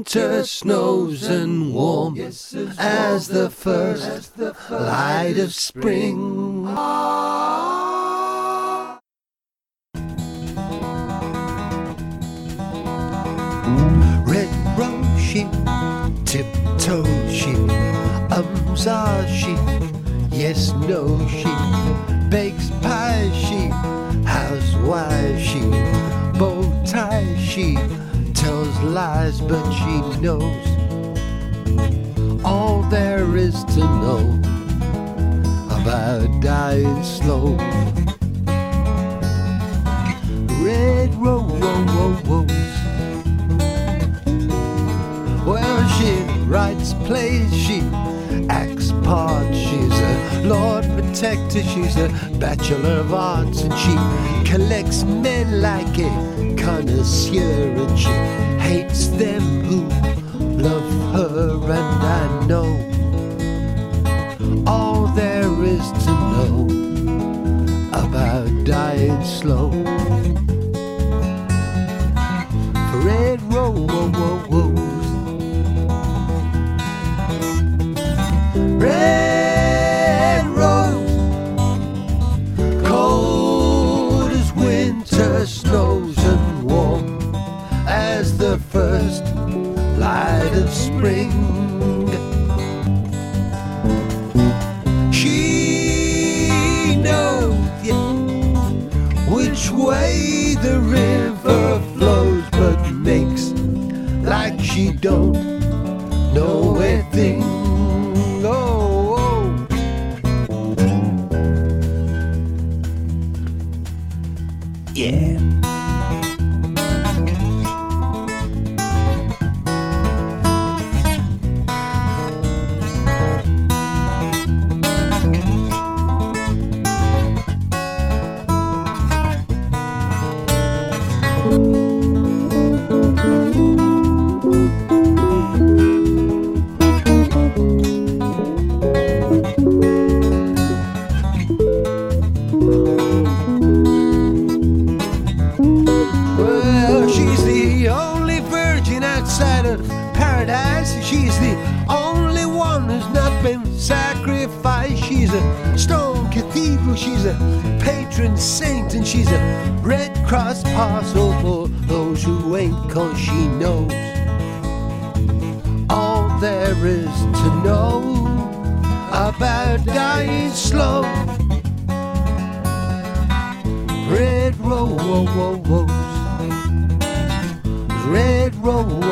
winter snows and warm as the first light of spring. Red rose she, tiptoe she, ah she, yes no she, bakes pie she, housewife she, bow tie she, tells lies but she knows all there is to know about dying slow. Red rose, well she writes plays, she acts parts, she's a Lord Protector, she's a Bachelor of Arts, and she collects men like a connoisseur, and she hates them who love her, and I know all there is to know about dying slow. Red rose, red rose, cold as winter snows and warm as the first light of spring. She knows, yeah, which way the river flows, but makes like she don't know a thing. Yeah. She's the only one who's not been sacrificed. She's a stone cathedral, she's a patron saint, and she's a Red Cross parcel for those who ain't, 'cause she knows all there is to know about dying slow. Red rose, red rose,